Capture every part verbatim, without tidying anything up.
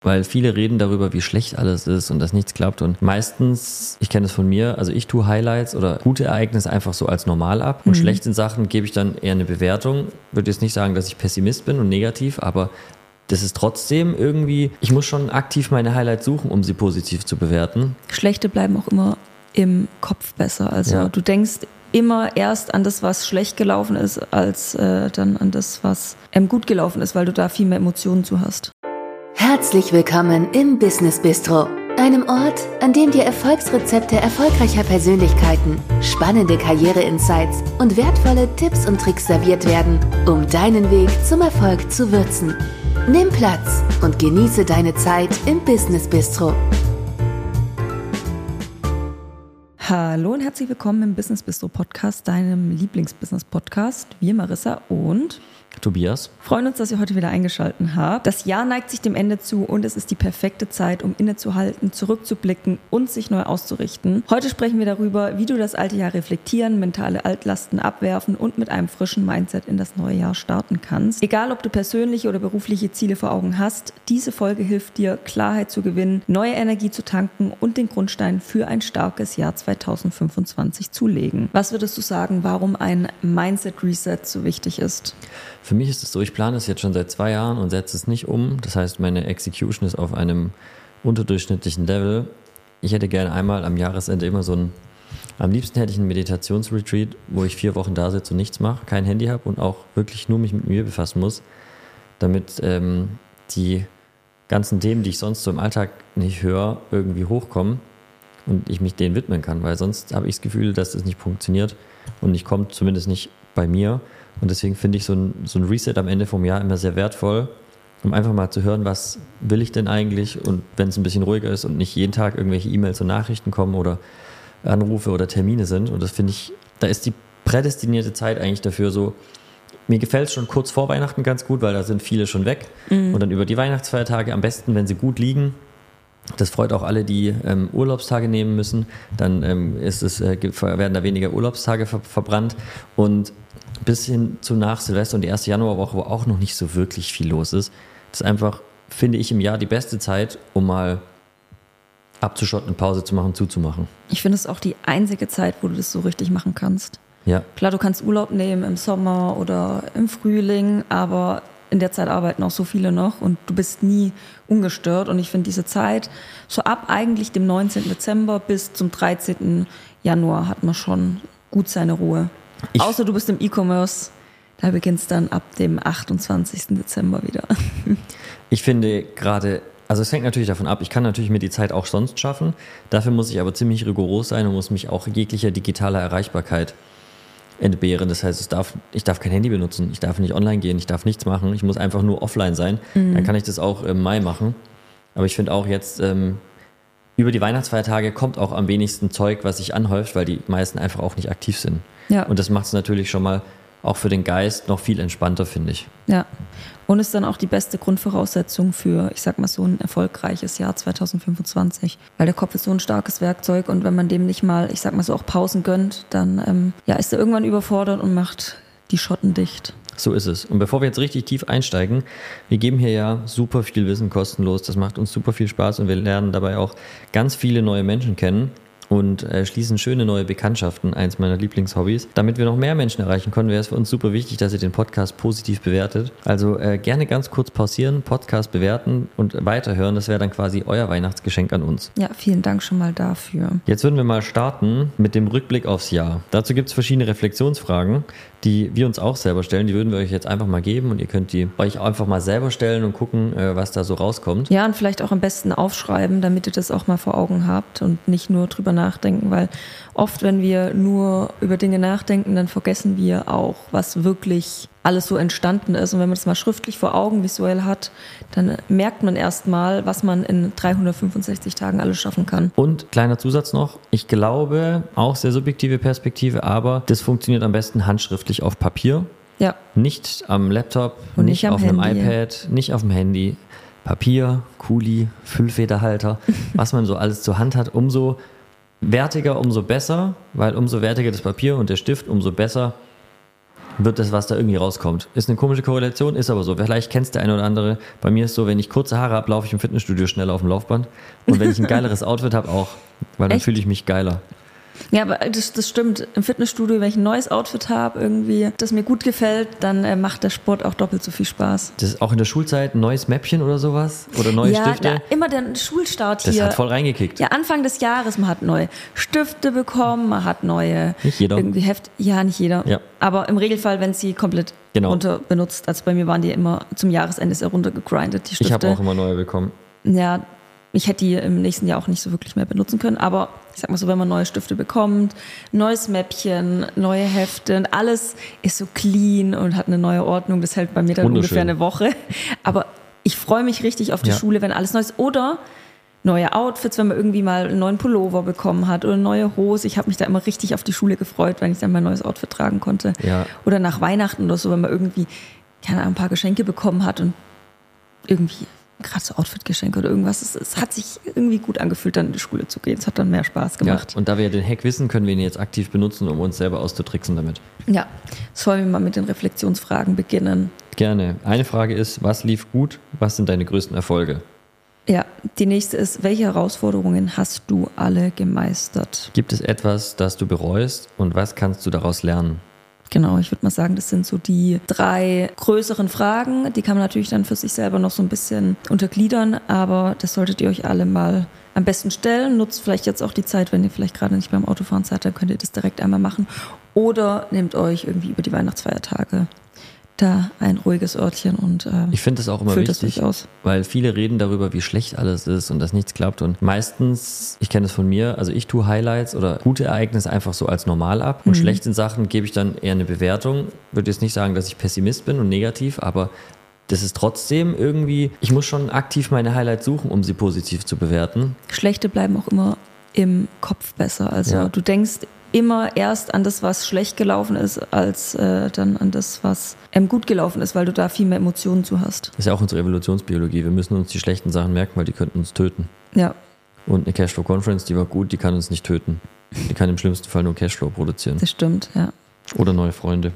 Weil viele reden darüber, wie schlecht alles ist und dass nichts klappt. Und meistens, ich kenne es von mir, also ich tue Highlights oder gute Ereignisse einfach so als normal ab. Und mhm. schlechten Sachen gebe ich dann eher eine Bewertung. Ich würde jetzt nicht sagen, dass ich Pessimist bin und negativ, aber das ist trotzdem irgendwie, ich muss schon aktiv meine Highlights suchen, um sie positiv zu bewerten. Schlechte bleiben auch immer im Kopf besser. Also ja. Du denkst immer erst an das, was schlecht gelaufen ist, als äh, dann an das, was ähm, gut gelaufen ist, weil du da viel mehr Emotionen zu hast. Herzlich willkommen im Business Bistro, einem Ort, an dem dir Erfolgsrezepte erfolgreicher Persönlichkeiten, spannende Karriere-Insights und wertvolle Tipps und Tricks serviert werden, um deinen Weg zum Erfolg zu würzen. Nimm Platz und genieße deine Zeit im Business Bistro. Hallo und herzlich willkommen im Business Bistro Podcast, deinem Lieblings-Business-Podcast. Wir, Marissa und Tobias. Freuen uns, dass ihr heute wieder eingeschaltet habt. Das Jahr neigt sich dem Ende zu und es ist die perfekte Zeit, um innezuhalten, zurückzublicken und sich neu auszurichten. Heute sprechen wir darüber, wie du das alte Jahr reflektieren, mentale Altlasten abwerfen und mit einem frischen Mindset in das neue Jahr starten kannst. Egal, ob du persönliche oder berufliche Ziele vor Augen hast, diese Folge hilft dir, Klarheit zu gewinnen, neue Energie zu tanken und den Grundstein für ein starkes Jahr zweitausendfünfundzwanzig zu legen. Was würdest du sagen, warum ein Mindset-Reset so wichtig ist? Für mich ist es so, ich plane es jetzt schon seit zwei Jahren und setze es nicht um. Das heißt, meine Execution ist auf einem unterdurchschnittlichen Level. Ich hätte gerne einmal am Jahresende immer so ein, am liebsten hätte ich einen Meditationsretreat, wo ich vier Wochen da sitze und nichts mache, kein Handy habe und auch wirklich nur mich mit mir befassen muss, damit ähm, die ganzen Themen, die ich sonst so im Alltag nicht höre, irgendwie hochkommen und ich mich denen widmen kann, weil sonst habe ich das Gefühl, dass das nicht funktioniert und nicht kommt, zumindest nicht bei mir. Und deswegen finde ich so ein, so ein Reset am Ende vom Jahr immer sehr wertvoll, um einfach mal zu hören, was will ich denn eigentlich, und wenn es ein bisschen ruhiger ist und nicht jeden Tag irgendwelche E-Mails und Nachrichten kommen oder Anrufe oder Termine sind. Und das finde ich, da ist die prädestinierte Zeit eigentlich dafür so. Mir gefällt es schon kurz vor Weihnachten ganz gut, weil da sind viele schon weg. Mhm. Und dann über die Weihnachtsfeiertage am besten, wenn sie gut liegen. Das freut auch alle, die ähm, Urlaubstage nehmen müssen. Dann ähm, ist es, äh, werden da weniger Urlaubstage ver- verbrannt. Und bis hin zu nach Silvester und die erste Januarwoche, wo auch noch nicht so wirklich viel los ist. Das ist einfach, finde ich, im Jahr die beste Zeit, um mal abzuschotten, Pause zu machen, zuzumachen. Ich finde es auch die einzige Zeit, wo du das so richtig machen kannst. Ja. Klar, du kannst Urlaub nehmen im Sommer oder im Frühling, aber in der Zeit arbeiten auch so viele noch und du bist nie ungestört. Und ich finde diese Zeit, so ab eigentlich dem neunzehnten Dezember bis zum dreizehnten Januar hat man schon gut seine Ruhe. Ich Außer du bist im E-Commerce, da beginnt es dann ab dem achtundzwanzigsten Dezember wieder. Ich finde gerade, also es hängt natürlich davon ab, ich kann natürlich mir die Zeit auch sonst schaffen, dafür muss ich aber ziemlich rigoros sein und muss mich auch jeglicher digitaler Erreichbarkeit entbehren. Das heißt, ich darf, ich darf kein Handy benutzen, ich darf nicht online gehen, ich darf nichts machen, ich muss einfach nur offline sein. Mhm. Dann kann ich das auch im Mai machen. Aber ich finde auch jetzt, ähm, über die Weihnachtsfeiertage kommt auch am wenigsten Zeug, was sich anhäuft, weil die meisten einfach auch nicht aktiv sind. Ja. Und das macht es natürlich schon mal auch für den Geist noch viel entspannter, finde ich. Ja, und ist dann auch die beste Grundvoraussetzung für, ich sag mal, so ein erfolgreiches Jahr zweitausendfünfundzwanzig. Weil der Kopf ist so ein starkes Werkzeug und wenn man dem nicht mal, ich sag mal so, auch Pausen gönnt, dann ähm, ja, ist er irgendwann überfordert und macht die Schotten dicht. So ist es. Und bevor wir jetzt richtig tief einsteigen, wir geben hier ja super viel Wissen kostenlos. Das macht uns super viel Spaß und wir lernen dabei auch ganz viele neue Menschen kennen und äh, schließen schöne neue Bekanntschaften, eins meiner Lieblingshobbys. Damit wir noch mehr Menschen erreichen können, wäre es für uns super wichtig, dass ihr den Podcast positiv bewertet. Also äh, gerne ganz kurz pausieren, Podcast bewerten und weiterhören. Das wäre dann quasi euer Weihnachtsgeschenk an uns. Ja, vielen Dank schon mal dafür. Jetzt würden wir mal starten mit dem Rückblick aufs Jahr. Dazu gibt es verschiedene Reflexionsfragen, die wir uns auch selber stellen. Die würden wir euch jetzt einfach mal geben und ihr könnt die euch einfach mal selber stellen und gucken, äh, was da so rauskommt. Ja, und vielleicht auch am besten aufschreiben, damit ihr das auch mal vor Augen habt und nicht nur drüber nachdenken, weil oft, wenn wir nur über Dinge nachdenken, dann vergessen wir auch, was wirklich alles so entstanden ist. Und wenn man das mal schriftlich vor Augen visuell hat, dann merkt man erst mal, was man in dreihundertfünfundsechzig Tagen alles schaffen kann. Und kleiner Zusatz noch, ich glaube, auch sehr subjektive Perspektive, aber das funktioniert am besten handschriftlich auf Papier. Ja. Nicht am Laptop, und nicht, nicht auf Handy. einem iPad, nicht auf dem Handy. Papier, Kuli, Füllfederhalter, was man so alles zur Hand hat, umso wertiger, umso besser, weil umso wertiger das Papier und der Stift, umso besser wird das, was da irgendwie rauskommt. Ist eine komische Korrelation, ist aber so. Vielleicht kennst der eine oder andere. Bei mir ist so, wenn ich kurze Haare habe, laufe ich im Fitnessstudio schneller auf dem Laufband. Und wenn ich ein geileres Outfit habe, auch. Weil dann fühle ich mich geiler. Ja, aber das, das stimmt. Im Fitnessstudio, wenn ich ein neues Outfit habe, irgendwie, das mir gut gefällt, dann äh, macht der Sport auch doppelt so viel Spaß. Das ist auch in der Schulzeit ein neues Mäppchen oder sowas? Oder neue ja, Stifte? Ja, immer der Schulstart das hier. Das hat voll reingekickt. Ja, Anfang des Jahres, man hat neue Stifte bekommen, man hat neue... Nicht jeder. Irgendwie Heft, ja, nicht jeder. Ja. Aber im Regelfall, wenn sie komplett genau. runter benutzt. Also bei mir waren die immer zum Jahresende sehr runtergegrindet, die Stifte. Ich habe auch immer neue bekommen. Ja, ich hätte die im nächsten Jahr auch nicht so wirklich mehr benutzen können, aber ich sag mal so, wenn man neue Stifte bekommt, neues Mäppchen, neue Hefte und alles ist so clean und hat eine neue Ordnung, das hält bei mir dann ungefähr eine Woche. Aber ich freue mich richtig auf die ja. Schule, wenn alles neu ist. Oder neue Outfits, wenn man irgendwie mal einen neuen Pullover bekommen hat oder eine neue Hose. Ich habe mich da immer richtig auf die Schule gefreut, wenn ich dann mein neues Outfit tragen konnte. Ja. Oder nach Weihnachten oder so, wenn man irgendwie, keine Ahnung, ein paar Geschenke bekommen hat und irgendwie... gerade so Outfit-Geschenke oder irgendwas. Es, es hat sich irgendwie gut angefühlt, dann in die Schule zu gehen. Es hat dann mehr Spaß gemacht. Ja, und da wir den Hack wissen, können wir ihn jetzt aktiv benutzen, um uns selber auszutricksen damit. Ja, sollen wir mal mit den Reflexionsfragen beginnen? Gerne. Eine Frage ist, was lief gut? Was sind deine größten Erfolge? Ja, die nächste ist, welche Herausforderungen hast du alle gemeistert? Gibt es etwas, das du bereust und was kannst du daraus lernen? Genau, ich würde mal sagen, das sind so die drei größeren Fragen. Die kann man natürlich dann für sich selber noch so ein bisschen untergliedern, aber das solltet ihr euch alle mal am besten stellen. Nutzt vielleicht jetzt auch die Zeit, wenn ihr vielleicht gerade nicht beim Autofahren seid, dann könnt ihr das direkt einmal machen. Oder nehmt euch irgendwie über die Weihnachtsfeiertage da ein ruhiges Örtchen und äh, ich finde das auch immer wichtig, aus. Weil viele reden darüber, wie schlecht alles ist und dass nichts klappt und meistens, ich kenne das von mir, also ich tue Highlights oder gute Ereignisse einfach so als normal ab und mhm. schlechten Sachen gebe ich dann eher eine Bewertung. Würde jetzt nicht sagen, dass ich Pessimist bin und negativ, aber das ist trotzdem irgendwie, ich muss schon aktiv meine Highlights suchen, um sie positiv zu bewerten. Schlechte bleiben auch immer im Kopf besser, also ja. du denkst immer erst an das, was schlecht gelaufen ist, als äh, dann an das, was ähm, gut gelaufen ist, weil du da viel mehr Emotionen zu hast. Das ist ja auch unsere Evolutionsbiologie. Wir müssen uns die schlechten Sachen merken, weil die könnten uns töten. Ja. Und eine Cashflow-Conference, die war gut, die kann uns nicht töten. Die kann im schlimmsten Fall nur Cashflow produzieren. Das stimmt, ja. Oder neue Freunde.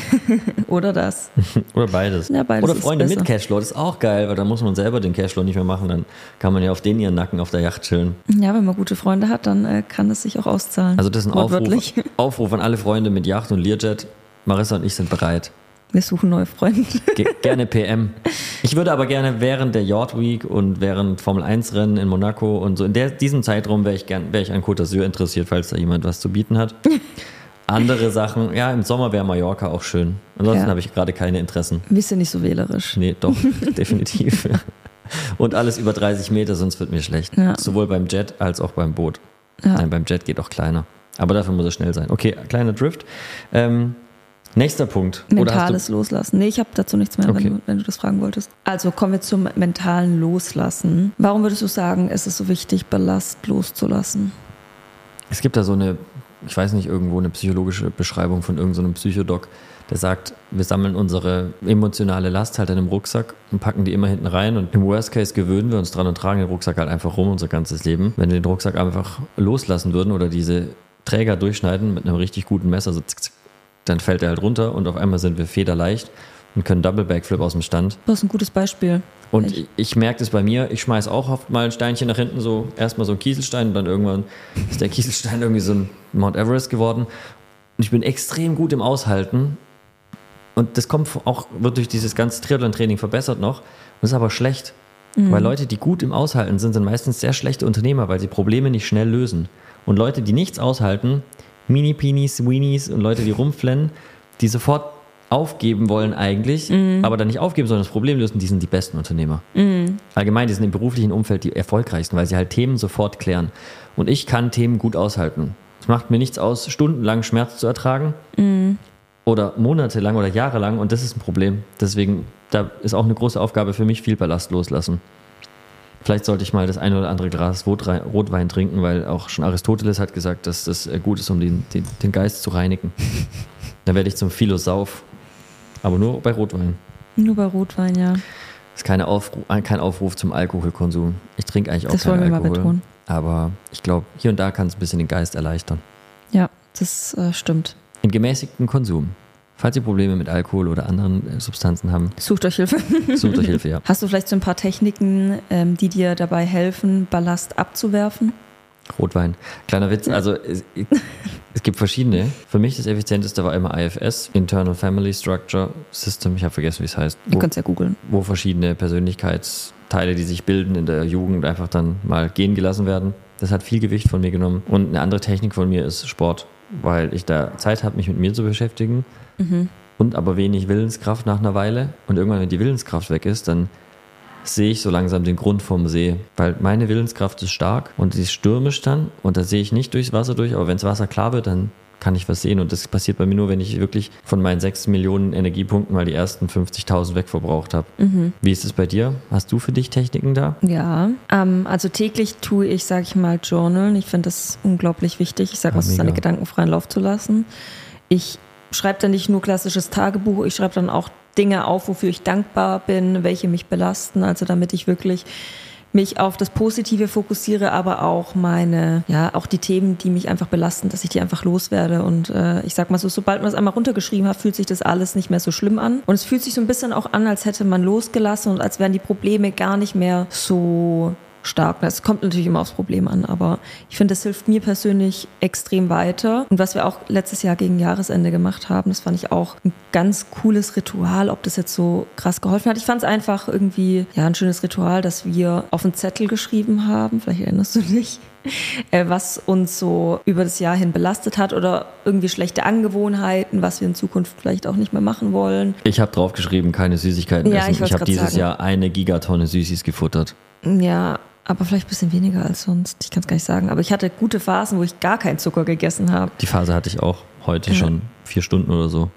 Oder das. Oder beides. Ja, beides Oder Freunde mit Cashflow, das ist auch geil, weil dann muss man selber den Cashflow nicht mehr machen, dann kann man ja auf den ihren Nacken auf der Yacht chillen. Ja, wenn man gute Freunde hat, dann äh, kann es sich auch auszahlen. Also das ist ein Aufruf, Aufruf an alle Freunde mit Yacht und Learjet. Marissa und ich sind bereit. Wir suchen neue Freunde. Ge- gerne P M. Ich würde aber gerne während der Yacht Week und während Formel eins Rennen in Monaco und so in der, diesem Zeitraum wäre ich, gern, wär ich an Côte d'Azur interessiert, falls da jemand was zu bieten hat. Andere Sachen, ja, im Sommer wäre Mallorca auch schön. Ansonsten ja. habe ich gerade keine Interessen. Bist du nicht so wählerisch? Nee, doch, definitiv. Und alles über dreißig Meter, sonst wird mir schlecht. Ja. Sowohl beim Jet als auch beim Boot. Ja. Nein, beim Jet geht auch kleiner. Aber dafür muss er schnell sein. Okay, kleiner Drift. Ähm, nächster Punkt. Mentales Loslassen. Nee, ich habe dazu nichts mehr, okay. wenn, du, wenn du das fragen wolltest. Also kommen wir zum mentalen Loslassen. Warum würdest du sagen, ist es so wichtig, Ballast loszulassen? Es gibt da so eine, ich weiß nicht, irgendwo eine psychologische Beschreibung von irgendeinem so Psychodoc, der sagt, wir sammeln unsere emotionale Last halt in einem Rucksack und packen die immer hinten rein und im Worst Case gewöhnen wir uns dran und tragen den Rucksack halt einfach rum unser ganzes Leben. Wenn wir den Rucksack einfach loslassen würden oder diese Träger durchschneiden mit einem richtig guten Messer, so zick, zick, dann fällt er halt runter und auf einmal sind wir federleicht und können Double Backflip aus dem Stand. Das ist ein gutes Beispiel. Und ich, ich merke das bei mir, ich schmeiße auch oft mal ein Steinchen nach hinten, so erstmal so ein Kieselstein und dann irgendwann ist der Kieselstein irgendwie so ein Mount Everest geworden. Und ich bin extrem gut im Aushalten und das kommt auch, wird durch dieses ganze Triathlon-Training verbessert noch. Das ist aber schlecht, mhm. weil Leute, die gut im Aushalten sind, sind meistens sehr schlechte Unternehmer, weil sie Probleme nicht schnell lösen. Und Leute, die nichts aushalten, Mini-Peenies, Weenies und Leute, die rumflennen, die sofort aufgeben wollen eigentlich, mm. aber dann nicht aufgeben, sondern das Problem lösen, die sind die besten Unternehmer. Mm. Allgemein, die sind im beruflichen Umfeld die erfolgreichsten, weil sie halt Themen sofort klären. Und ich kann Themen gut aushalten. Es macht mir nichts aus, stundenlang Schmerz zu ertragen mm. oder monatelang oder jahrelang und das ist ein Problem. Deswegen, da ist auch eine große Aufgabe für mich, viel Ballast loslassen. Vielleicht sollte ich mal das eine oder andere Glas Rotwein trinken, weil auch schon Aristoteles hat gesagt, dass das gut ist, um den, den, den Geist zu reinigen. Dann werde ich zum Philosoph. Aber nur bei Rotwein. Nur bei Rotwein, ja. Das ist keine Aufruf, kein Aufruf zum Alkoholkonsum. Ich trinke eigentlich auch das keinen wollen wir Alkohol. Mal betonen. Aber ich glaube, hier und da kann es ein bisschen den Geist erleichtern. Ja, das äh, stimmt. In gemäßigtem Konsum. Falls ihr Probleme mit Alkohol oder anderen äh, Substanzen haben, sucht euch Hilfe. Sucht euch Hilfe, ja. Hast du vielleicht so ein paar Techniken, ähm, die dir dabei helfen, Ballast abzuwerfen? Rotwein. Kleiner Witz, also es, es gibt verschiedene. Für mich das effizienteste war immer I F S, Internal Family Structure System, ich habe vergessen, wie es heißt. Ihr könnt es ja googeln. Wo verschiedene Persönlichkeitsteile, die sich bilden in der Jugend, einfach dann mal gehen gelassen werden. Das hat viel Gewicht von mir genommen. Und eine andere Technik von mir ist Sport, weil ich da Zeit habe, mich mit mir zu beschäftigen. Mhm. Und aber wenig Willenskraft nach einer Weile. Und irgendwann, wenn die Willenskraft weg ist, dann sehe ich so langsam den Grund vom See. Weil meine Willenskraft ist stark und sie ist stürmisch dann. Und da sehe ich nicht durchs Wasser durch. Aber wenn das Wasser klar wird, dann kann ich was sehen. Und das passiert bei mir nur, wenn ich wirklich von meinen sechs Millionen Energiepunkten mal die ersten fünfzigtausend wegverbraucht habe. Mhm. Wie ist es bei dir? Hast du für dich Techniken da? Ja, ähm, also täglich tue ich, sage ich mal, Journalen. Ich finde das unglaublich wichtig. Ich sage mal, ja, seine Gedanken freien Lauf zu lassen. Ich schreibe dann nicht nur klassisches Tagebuch, ich schreibe dann auch Dinge auf, wofür ich dankbar bin, welche mich belasten, also damit ich wirklich mich auf das Positive fokussiere, aber auch meine, ja, auch die Themen, die mich einfach belasten, dass ich die einfach loswerde. Und äh, ich sag mal so, sobald man es einmal runtergeschrieben hat, fühlt sich das alles nicht mehr so schlimm an. Und es fühlt sich so ein bisschen auch an, als hätte man losgelassen und als wären die Probleme gar nicht mehr so stark. Es kommt natürlich immer aufs Problem an, aber ich finde, das hilft mir persönlich extrem weiter. Und was wir auch letztes Jahr gegen Jahresende gemacht haben, das fand ich auch ein ganz cooles Ritual, ob das jetzt so krass geholfen hat. Ich fand es einfach irgendwie, ja, ein schönes Ritual, dass wir auf einen Zettel geschrieben haben, vielleicht erinnerst du dich, was uns so über das Jahr hin belastet hat oder irgendwie schlechte Angewohnheiten, was wir in Zukunft vielleicht auch nicht mehr machen wollen. Ich habe draufgeschrieben, keine Süßigkeiten ja, essen. Ich, ich habe dieses sagen. Jahr eine Gigatonne Süßis gefuttert. Ja, aber vielleicht ein bisschen weniger als sonst. Ich kann es gar nicht sagen. Aber ich hatte gute Phasen, wo ich gar keinen Zucker gegessen habe. Die Phase hatte ich auch heute ja. schon vier Stunden oder so.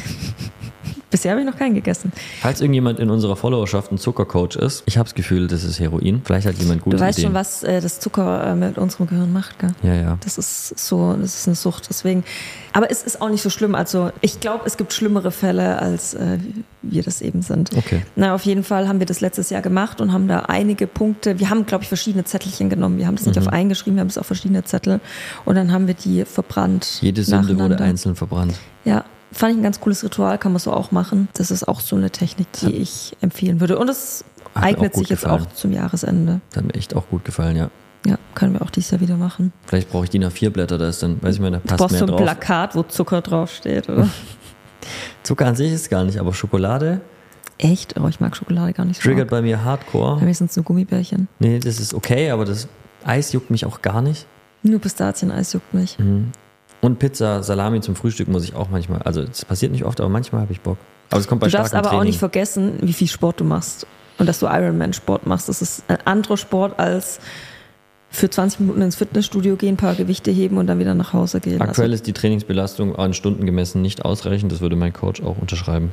Bisher habe ich noch keinen gegessen. Falls irgendjemand in unserer Followerschaft ein Zuckercoach ist, ich habe das Gefühl, das ist Heroin. Vielleicht hat jemand gute Ideen. Du weißt Ideen. schon, was äh, das Zucker äh, mit unserem Gehirn macht, gell? Ja, ja. Das ist so, das ist eine Sucht. Deswegen. Aber es ist auch nicht so schlimm. Also ich glaube, es gibt schlimmere Fälle, als äh, wir das eben sind. Okay. Na, auf jeden Fall haben wir das letztes Jahr gemacht und haben da einige Punkte. Wir haben, glaube ich, verschiedene Zettelchen genommen. Wir haben das nicht mhm. auf einen geschrieben, wir haben es auf verschiedene Zettel. Und dann haben wir die verbrannt. Jede Sünde wurde einzeln verbrannt. Ja. Fand ich ein ganz cooles Ritual, kann man so auch machen. Das ist auch so eine Technik, die ich empfehlen würde. Und es eignet sich jetzt gefallen. auch zum Jahresende. Das hat mir echt auch gut gefallen, ja. Ja, können wir auch dieses Jahr wieder machen. Vielleicht brauche ich die nach vier Blätter, da ist dann, weiß ich mal, da passt mehr drauf. Du brauchst so ein Plakat, wo Zucker draufsteht, oder? Zucker an sich ist gar nicht, aber Schokolade. Echt? Oh, ich mag Schokolade gar nicht so. Triggert bei mir hardcore. Bei mir sind es nur Gummibärchen. Nee, das ist okay, aber das Eis juckt mich auch gar nicht. Nur Pistazieneis juckt mich. Mhm. Und Pizza, Salami zum Frühstück muss ich auch manchmal, also das passiert nicht oft, aber manchmal habe ich Bock. Aber es kommt bei Du darfst aber Training. auch nicht vergessen, wie viel Sport du machst und dass du Ironman-Sport machst. Das ist ein anderer Sport als für zwanzig Minuten ins Fitnessstudio gehen, ein paar Gewichte heben und dann wieder nach Hause gehen. Aktuell also, ist die Trainingsbelastung an Stunden gemessen nicht ausreichend, das würde mein Coach auch unterschreiben.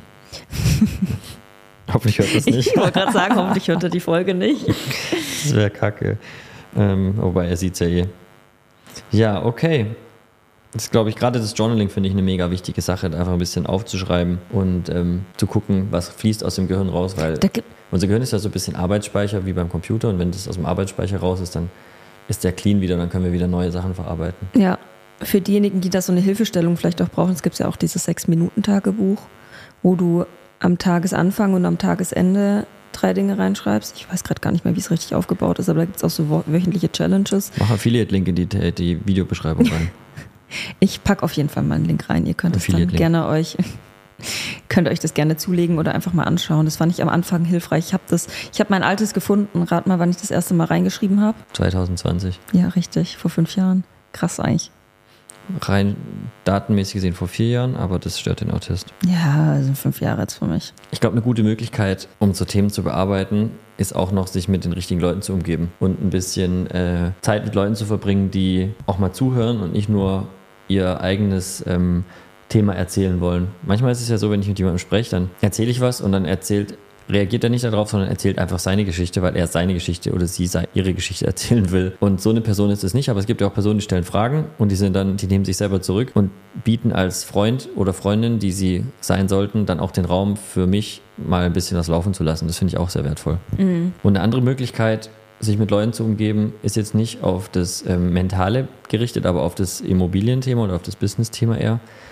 Hoffentlich hört das nicht. Ich wollte gerade sagen, hoffentlich hört er die Folge nicht. Das wäre kacke. Ähm, wobei, er sieht es ja eh. Ja, okay. Das ist, glaube ich, gerade das Journaling finde ich eine mega wichtige Sache, einfach ein bisschen aufzuschreiben und ähm, zu gucken, was fließt aus dem Gehirn raus, weil unser Gehirn ist ja so ein bisschen Arbeitsspeicher wie beim Computer und wenn das aus dem Arbeitsspeicher raus ist, dann ist der clean wieder, dann können wir wieder neue Sachen verarbeiten. Ja, für diejenigen, die da so eine Hilfestellung vielleicht auch brauchen, es gibt ja auch dieses sechs-Minuten-Tagebuch, wo du am Tagesanfang und am Tagesende drei Dinge reinschreibst. Ich weiß gerade gar nicht mehr, wie es richtig aufgebaut ist, aber da gibt es auch so wöchentliche Challenges. Mach Affiliate-Link in die, die Videobeschreibung rein. Ich packe auf jeden Fall mal einen Link rein. Ihr könnt es dann gerne euch, könnt euch das gerne zulegen oder einfach mal anschauen. Das fand ich am Anfang hilfreich. Ich habe das, ich habe mein altes gefunden. Rat mal, wann ich das erste Mal reingeschrieben habe. zwanzig zwanzig. Ja, richtig. Vor fünf Jahren. Krass eigentlich. Rein datenmäßig gesehen vor vier Jahren, aber das stört den Autist. Ja, sind fünf Jahre jetzt für mich. Ich glaube, eine gute Möglichkeit, um so Themen zu bearbeiten, ist auch noch, sich mit den richtigen Leuten zu umgeben und ein bisschen äh, Zeit mit Leuten zu verbringen, die auch mal zuhören und nicht nur ihr eigenes ähm, Thema erzählen wollen. Manchmal ist es ja so, wenn ich mit jemandem spreche, dann erzähle ich was und dann erzählt, reagiert er nicht darauf, sondern erzählt einfach seine Geschichte, weil er seine Geschichte oder sie ihre Geschichte erzählen will. Und so eine Person ist es nicht, aber es gibt ja auch Personen, die stellen Fragen und die sind dann, die nehmen sich selber zurück und bieten als Freund oder Freundin, die sie sein sollten, dann auch den Raum für mich mal ein bisschen was laufen zu lassen. Das finde ich auch sehr wertvoll. Mhm. Und eine andere Möglichkeit, sich mit Leuten zu umgeben, ist jetzt nicht auf das ähm, Mentale gerichtet, aber auf das Immobilienthema oder auf das Business-Thema eher,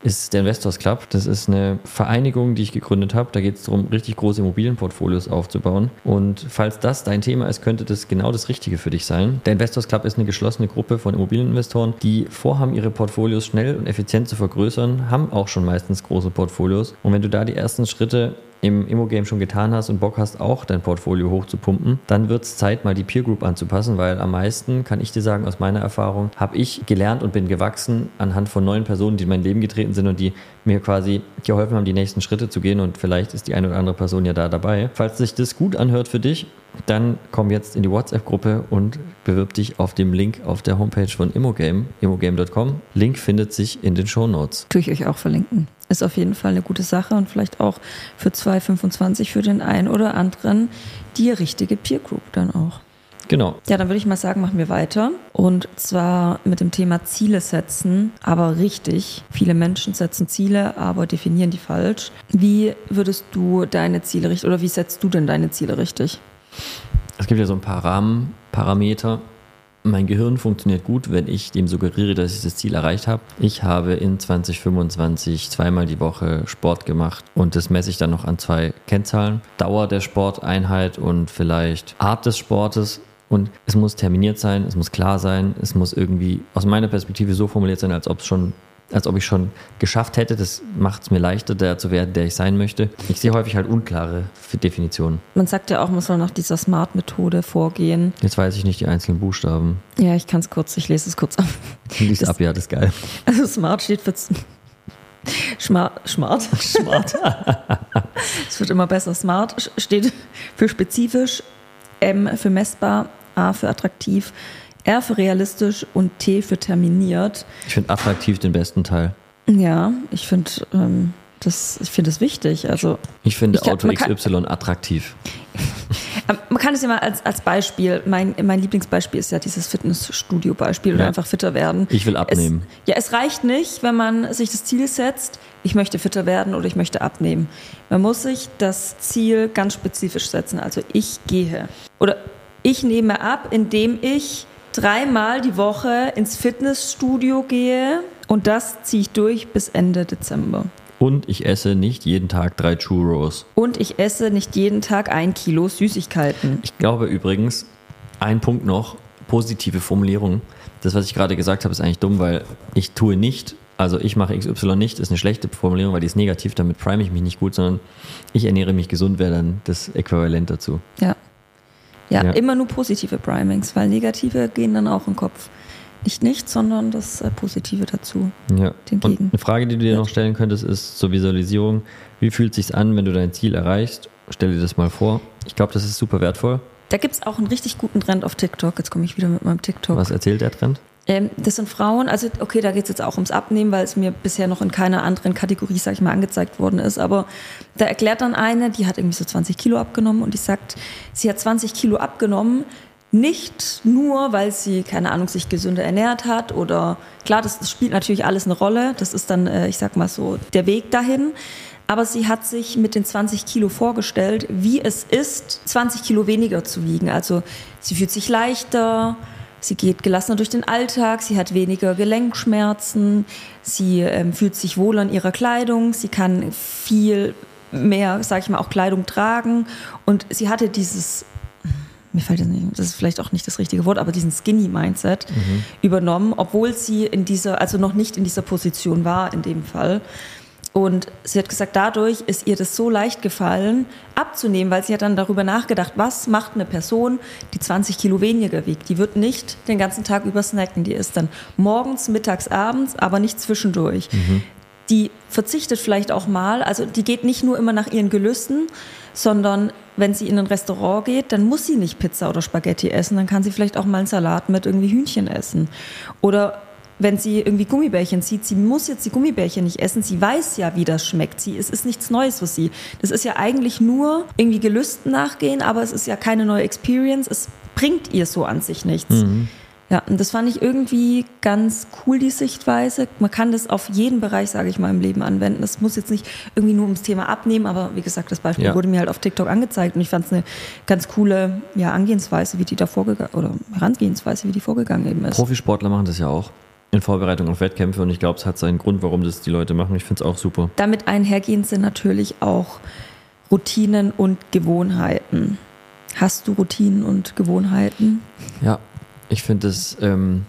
ist der Investors Club. Das ist eine Vereinigung, die ich gegründet habe. Da geht es darum, richtig große Immobilienportfolios aufzubauen. Und falls das dein Thema ist, könnte das genau das Richtige für dich sein. Der Investors Club ist eine geschlossene Gruppe von Immobilieninvestoren, die vorhaben, ihre Portfolios schnell und effizient zu vergrößern, haben auch schon meistens große Portfolios. Und wenn du da die ersten Schritte im Immo-Game schon getan hast und Bock hast, auch dein Portfolio hochzupumpen, dann wird es Zeit, mal die Peer Group anzupassen, weil am meisten, kann ich dir sagen, aus meiner Erfahrung, habe ich gelernt und bin gewachsen anhand von neuen Personen, die in mein Leben getreten sind und die mir quasi geholfen haben, die nächsten Schritte zu gehen, und vielleicht ist die eine oder andere Person ja da dabei. Falls sich das gut anhört für dich, dann komm jetzt in die WhatsApp-Gruppe und bewirb dich auf dem Link auf der Homepage von Immogame, immogame Punkt com. Link findet sich in den Shownotes. Tue ich euch auch verlinken. Ist auf jeden Fall eine gute Sache und vielleicht auch für zwei fünfundzwanzig für den einen oder anderen die richtige Peer Group dann auch. Genau. Ja, dann würde ich mal sagen, machen wir weiter. Und zwar mit dem Thema Ziele setzen, aber richtig. Viele Menschen setzen Ziele, aber definieren die falsch. Wie würdest du deine Ziele richtig, oder wie setzt du denn deine Ziele richtig? Es gibt ja so ein paar Rahmenparameter. Mein Gehirn funktioniert gut, wenn ich dem suggeriere, dass ich das Ziel erreicht habe. Ich habe in zwanzig fünfundzwanzig zweimal die Woche Sport gemacht und das messe ich dann noch an zwei Kennzahlen. Dauer der Sporteinheit und vielleicht Art des Sportes. Und es muss terminiert sein, es muss klar sein, es muss irgendwie aus meiner Perspektive so formuliert sein, als ob es schon als ob ich schon geschafft hätte. Das macht es mir leichter, der zu werden, der ich sein möchte. Ich sehe häufig halt unklare Definitionen. Man sagt ja auch, man soll nach dieser Smart-Methode vorgehen. Jetzt weiß ich nicht die einzelnen Buchstaben. Ja, ich kann es kurz, ich lese es kurz ab. Lies ab, ja, das ist geil. Also Smart steht für Smart. Smart. Smart. Es wird immer besser. Smart steht für spezifisch, M für messbar, A für attraktiv, R für realistisch und T für terminiert. Ich finde attraktiv den besten Teil. Ja, ich finde ähm, das, ich finde das wichtig. Also, ich finde ich kann, Auto X Y kann, attraktiv. Man kann es ja mal als, als Beispiel, mein, mein Lieblingsbeispiel ist ja dieses Fitnessstudio-Beispiel, oder ja. einfach fitter werden. Ich will abnehmen. Es, ja, es reicht nicht, wenn man sich das Ziel setzt, ich möchte fitter werden oder ich möchte abnehmen. Man muss sich das Ziel ganz spezifisch setzen. Also ich gehe oder ich nehme ab, indem ich dreimal die Woche ins Fitnessstudio gehe, und das ziehe ich durch bis Ende Dezember. Und ich esse nicht jeden Tag drei Churros. Und ich esse nicht jeden Tag ein Kilo Süßigkeiten. Ich glaube übrigens, ein Punkt noch, positive Formulierung. Das, was ich gerade gesagt habe, ist eigentlich dumm, weil ich tue nicht, also ich mache X Y nicht, ist eine schlechte Formulierung, weil die ist negativ, damit prime ich mich nicht gut, sondern ich ernähre mich gesund, wäre dann das Äquivalent dazu. Ja. Ja, ja, immer nur positive Primings, weil negative gehen dann auch im Kopf. Nicht nichts, sondern das äh, Positive dazu. Ja. Und eine Frage, die du dir ja. noch stellen könntest, ist zur Visualisierung. Wie fühlt es sich an, wenn du dein Ziel erreichst? Stell dir das mal vor. Ich glaube, das ist super wertvoll. Da gibt es auch einen richtig guten Trend auf TikTok. Jetzt komme ich wieder mit meinem TikTok. Was erzählt der Trend? Ähm, das sind Frauen, also okay, da geht es jetzt auch ums Abnehmen, weil es mir bisher noch in keiner anderen Kategorie, sag ich mal, angezeigt worden ist, aber da erklärt dann eine, die hat irgendwie so zwanzig Kilo abgenommen und die sagt, sie hat zwanzig Kilo abgenommen, nicht nur, weil sie, keine Ahnung, sich gesünder ernährt hat oder, klar, das, das spielt natürlich alles eine Rolle, das ist dann, äh, ich sag mal so, der Weg dahin, aber sie hat sich mit den zwanzig Kilo vorgestellt, wie es ist, zwanzig Kilo weniger zu wiegen, also sie fühlt sich leichter, sie geht gelassener durch den Alltag, sie hat weniger Gelenkschmerzen, sie ähm, fühlt sich wohl an ihrer Kleidung, sie kann viel mehr, sag ich mal, auch Kleidung tragen und sie hatte dieses, mir fällt das nicht, das ist vielleicht auch nicht das richtige Wort, aber diesen Skinny-Mindset mhm. übernommen, obwohl sie in dieser, also noch nicht in dieser Position war in dem Fall. Und sie hat gesagt, dadurch ist ihr das so leicht gefallen, abzunehmen, weil sie hat dann darüber nachgedacht, was macht eine Person, die zwanzig Kilo weniger wiegt. Die wird nicht den ganzen Tag über snacken, die isst dann morgens, mittags, abends, aber nicht zwischendurch. Mhm. Die verzichtet vielleicht auch mal, also die geht nicht nur immer nach ihren Gelüsten, sondern wenn sie in ein Restaurant geht, dann muss sie nicht Pizza oder Spaghetti essen, dann kann sie vielleicht auch mal einen Salat mit irgendwie Hühnchen essen. Oder wenn sie irgendwie Gummibärchen sieht, sie muss jetzt die Gummibärchen nicht essen, sie weiß ja, wie das schmeckt. Sie, es ist nichts Neues für sie. Das ist ja eigentlich nur irgendwie Gelüsten nachgehen, aber es ist ja keine neue Experience. Es bringt ihr so an sich nichts. Mhm. Ja, und das fand ich irgendwie ganz cool, die Sichtweise. Man kann das auf jeden Bereich, sage ich mal, im Leben anwenden. Das muss jetzt nicht irgendwie nur ums Thema abnehmen, aber wie gesagt, das Beispiel ja. wurde mir halt auf TikTok angezeigt und ich fand es eine ganz coole ja, Angehensweise, wie die da vorgegangen oder Herangehensweise, wie die vorgegangen eben ist. Profisportler machen das ja auch. in Vorbereitung auf Wettkämpfe und ich glaube, es hat seinen Grund, warum das die Leute machen. Ich finde es auch super. Damit einhergehend sind natürlich auch Routinen und Gewohnheiten. Hast du Routinen und Gewohnheiten? Ja, ich finde es, ähm,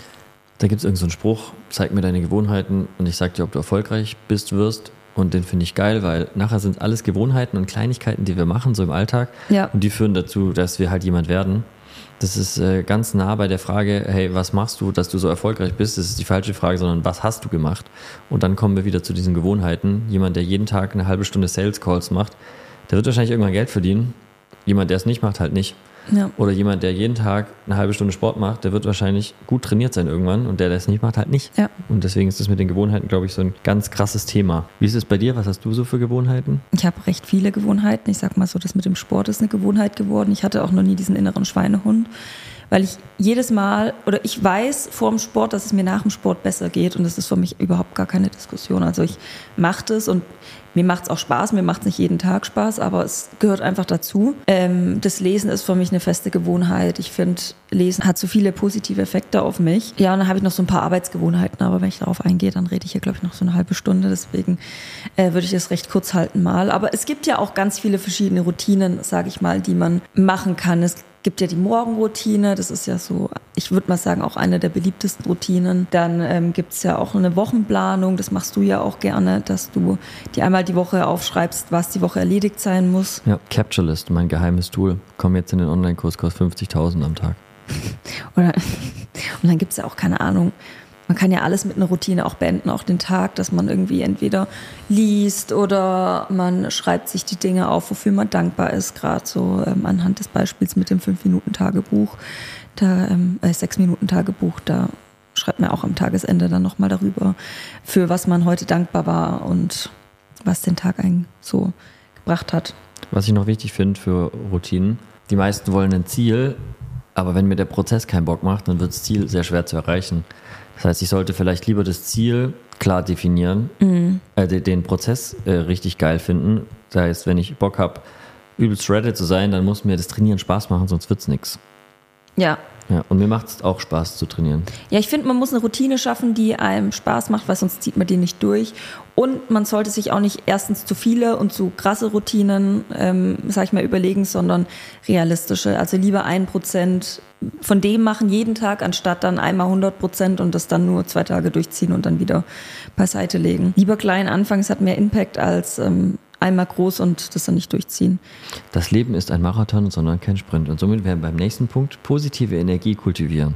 da gibt es irgendeinen so einen Spruch, zeig mir deine Gewohnheiten und ich sag dir, ob du erfolgreich bist, wirst. Und den finde ich geil, weil nachher sind es alles Gewohnheiten und Kleinigkeiten, die wir machen, so im Alltag. Ja. Und die führen dazu, dass wir halt jemand werden. Das ist äh, ganz nah bei der Frage, hey, was machst du, dass du so erfolgreich bist? Das ist die falsche Frage, sondern was hast du gemacht? Und dann kommen wir wieder zu diesen Gewohnheiten. Jemand, der jeden Tag eine halbe Stunde Sales Calls macht, der wird wahrscheinlich irgendwann Geld verdienen. Jemand, der es nicht macht, halt nicht. Ja. Oder jemand, der jeden Tag eine halbe Stunde Sport macht, der wird wahrscheinlich gut trainiert sein irgendwann und der, der es nicht macht, halt nicht. Ja. Und deswegen ist das mit den Gewohnheiten, glaube ich, so ein ganz krasses Thema. Wie ist es bei dir? Was hast du so für Gewohnheiten? Ich habe recht viele Gewohnheiten. Ich sag mal so, das mit dem Sport ist eine Gewohnheit geworden. Ich hatte auch noch nie diesen inneren Schweinehund, weil ich jedes Mal, oder ich weiß vor dem Sport, dass es mir nach dem Sport besser geht und das ist für mich überhaupt gar keine Diskussion. Also ich mache das und mir macht es auch Spaß, mir macht es nicht jeden Tag Spaß, aber es gehört einfach dazu. Ähm, das Lesen ist für mich eine feste Gewohnheit. Ich finde, Lesen hat so viele positive Effekte auf mich. Ja, und dann habe ich noch so ein paar Arbeitsgewohnheiten, aber wenn ich darauf eingehe, dann rede ich hier, glaube ich, noch so eine halbe Stunde. Deswegen äh, würde ich das recht kurz halten mal. Aber es gibt ja auch ganz viele verschiedene Routinen, sage ich mal, die man machen kann. Es gibt ja die Morgenroutine, das ist ja so, ich würde mal sagen, auch eine der beliebtesten Routinen. Dann ähm, gibt es ja auch eine Wochenplanung, das machst du ja auch gerne, dass du dir einmal die Woche aufschreibst, was die Woche erledigt sein muss. Ja, Capture List, mein geheimes Tool. Komm jetzt in den Online-Kurs, kostet fünfzigtausend am Tag. Oder, und dann gibt es ja auch, keine Ahnung, man kann ja alles mit einer Routine auch beenden, auch den Tag, dass man irgendwie entweder liest oder man schreibt sich die Dinge auf, wofür man dankbar ist, gerade so ähm, anhand des Beispiels mit dem fünf Minuten Tagebuch, da ähm, äh, sechs Minuten Tagebuch, da schreibt man auch am Tagesende dann nochmal darüber, für was man heute dankbar war und was den Tag eigentlich so gebracht hat. Was ich noch wichtig finde für Routinen, die meisten wollen ein Ziel, aber wenn mir der Prozess keinen Bock macht, dann wird das Ziel sehr schwer zu erreichen. Das heißt, ich sollte vielleicht lieber das Ziel klar definieren, mhm. äh, den Prozess äh, richtig geil finden. Das heißt, wenn ich Bock habe, übelst ready zu sein, dann muss mir das Trainieren Spaß machen, sonst wird's nichts. Ja. Ja, und mir macht es auch Spaß zu trainieren. Ja, ich finde, man muss eine Routine schaffen, die einem Spaß macht, weil sonst zieht man die nicht durch. Und man sollte sich auch nicht erstens zu viele und zu krasse Routinen, ähm, sag ich mal, überlegen, sondern realistische. Also lieber ein Prozent von dem machen jeden Tag, anstatt dann einmal hundert Prozent und das dann nur zwei Tage durchziehen und dann wieder beiseite legen. Lieber klein anfangen, es hat mehr Impact als ähm, einmal groß und das dann nicht durchziehen. Das Leben ist ein Marathon, sondern kein Sprint. Und somit wären wir beim nächsten Punkt positive Energie kultivieren.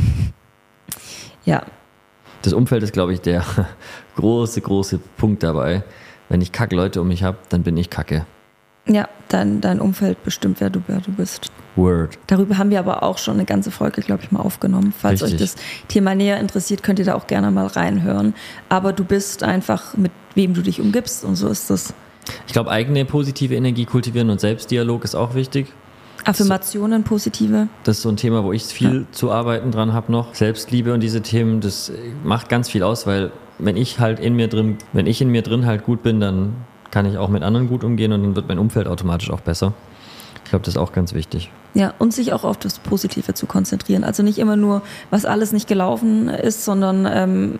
Ja. Das Umfeld ist, glaube ich, der große, große Punkt dabei. Wenn ich kacke Leute um mich habe, dann bin ich kacke. Ja, dein, dein Umfeld bestimmt, wer du, wer du bist. Word. Darüber haben wir aber auch schon eine ganze Folge, glaube ich, mal aufgenommen. Falls Richtig. euch das Thema näher interessiert, könnt ihr da auch gerne mal reinhören. Aber du bist einfach, mit wem du dich umgibst und so ist das. Ich glaube, eigene positive Energie kultivieren und Selbstdialog ist auch wichtig. Affirmationen, positive. Das ist so ein Thema, wo ich viel ja. zu arbeiten dran habe noch. Selbstliebe und diese Themen, das macht ganz viel aus, weil wenn ich halt in mir drin, wenn ich in mir drin halt gut bin, dann kann ich auch mit anderen gut umgehen und dann wird mein Umfeld automatisch auch besser. Ich glaube, das ist auch ganz wichtig. Ja, und sich auch auf das Positive zu konzentrieren. Also nicht immer nur, was alles nicht gelaufen ist, sondern ähm,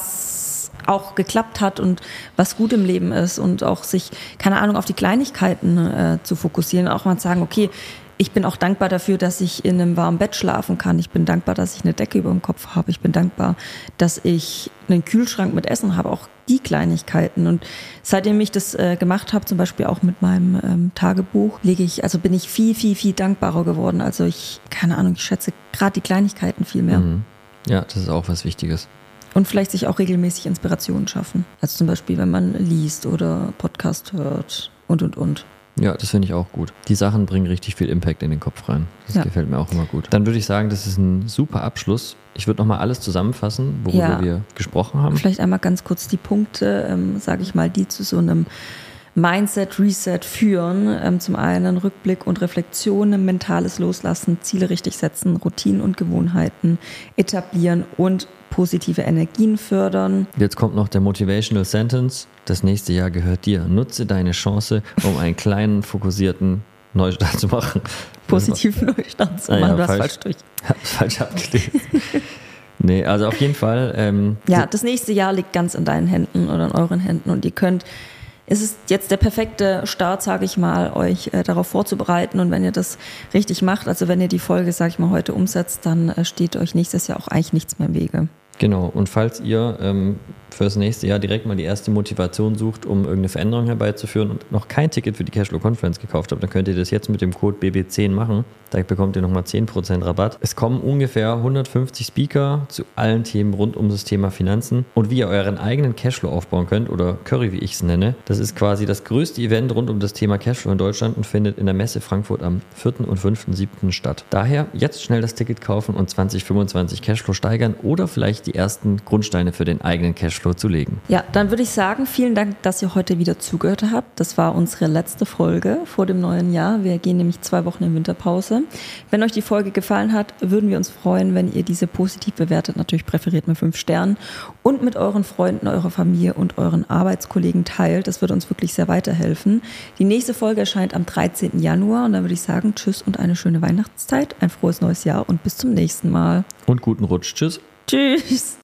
was auch geklappt hat und was gut im Leben ist und auch sich, keine Ahnung, auf die Kleinigkeiten äh, zu fokussieren. Auch mal sagen, okay, ich bin auch dankbar dafür, dass ich in einem warmen Bett schlafen kann. Ich bin dankbar, dass ich eine Decke über dem Kopf habe. Ich bin dankbar, dass ich einen Kühlschrank mit Essen habe. Auch die Kleinigkeiten. Und seitdem ich das äh, gemacht habe, zum Beispiel auch mit meinem ähm, Tagebuch, lege ich, also bin ich viel, viel, viel dankbarer geworden. Also ich, keine Ahnung, ich schätze gerade die Kleinigkeiten viel mehr. Mhm. Ja, das ist auch was Wichtiges. Und vielleicht sich auch regelmäßig Inspirationen schaffen. Also zum Beispiel, wenn man liest oder Podcast hört und, und, und. Ja, das finde ich auch gut. Die Sachen bringen richtig viel Impact in den Kopf rein. Das ja. gefällt mir auch immer gut. Dann würde ich sagen, das ist ein super Abschluss. Ich würde nochmal alles zusammenfassen, worüber ja. wir gesprochen haben. Vielleicht einmal ganz kurz die Punkte, ähm, sage ich mal, die zu so einem Mindset-Reset führen. Ähm, zum einen Rückblick und Reflexion, mentales Loslassen, Ziele richtig setzen, Routinen und Gewohnheiten etablieren und positive Energien fördern. Jetzt kommt noch der Motivational Sentence. Das nächste Jahr gehört dir. Nutze deine Chance, um einen kleinen, fokussierten Neustart zu machen. Positiven Neustart zu machen. Ah, ja, du hast falsch, falsch durch. Hab's falsch abgelesen. Nee, also auf jeden Fall. Ähm, ja, das nächste Jahr liegt ganz in deinen Händen oder in euren Händen und ihr könnt, es ist jetzt der perfekte Start, sage ich mal, euch äh, darauf vorzubereiten und wenn ihr das richtig macht, also wenn ihr die Folge, sage ich mal, heute umsetzt, dann äh, steht euch nächstes Jahr auch eigentlich nichts mehr im Wege. Genau, und falls ihr ähm, für das nächste Jahr direkt mal die erste Motivation sucht, um irgendeine Veränderung herbeizuführen und noch kein Ticket für die Cashflow Conference gekauft habt, dann könnt ihr das jetzt mit dem Code B B zehn machen. Da bekommt ihr nochmal zehn Prozent Rabatt. Es kommen ungefähr hundertfünfzig Speaker zu allen Themen rund um das Thema Finanzen und wie ihr euren eigenen Cashflow aufbauen könnt oder Curry, wie ich es nenne. Das ist quasi das größte Event rund um das Thema Cashflow in Deutschland und findet in der Messe Frankfurt am vierten und fünften siebten statt. Daher jetzt schnell das Ticket kaufen und zwanzig fünfundzwanzig Cashflow steigern oder vielleicht die ersten Grundsteine für den eigenen Cashflow zu legen. Ja, dann würde ich sagen, vielen Dank, dass ihr heute wieder zugehört habt. Das war unsere letzte Folge vor dem neuen Jahr. Wir gehen nämlich zwei Wochen in Winterpause. Wenn euch die Folge gefallen hat, würden wir uns freuen, wenn ihr diese positiv bewertet, natürlich präferiert mit fünf Sternen und mit euren Freunden, eurer Familie und euren Arbeitskollegen teilt. Das würde uns wirklich sehr weiterhelfen. Die nächste Folge erscheint am dreizehnten Januar und dann würde ich sagen, tschüss und eine schöne Weihnachtszeit, ein frohes neues Jahr und bis zum nächsten Mal. Und guten Rutsch. Tschüss. Tschüss.